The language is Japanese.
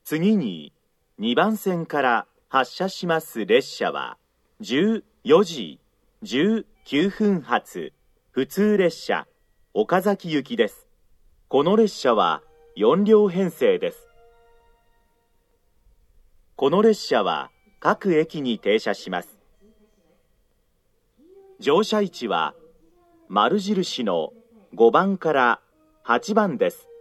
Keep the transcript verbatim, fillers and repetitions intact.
次ににばん線から発車します列車はじゅうよじじゅうきゅうふん発普通列車岡崎行きです。この列車はよんりょう編成です。この列車は各駅に停車します。乗車位置は丸印のごばんからはちばんです。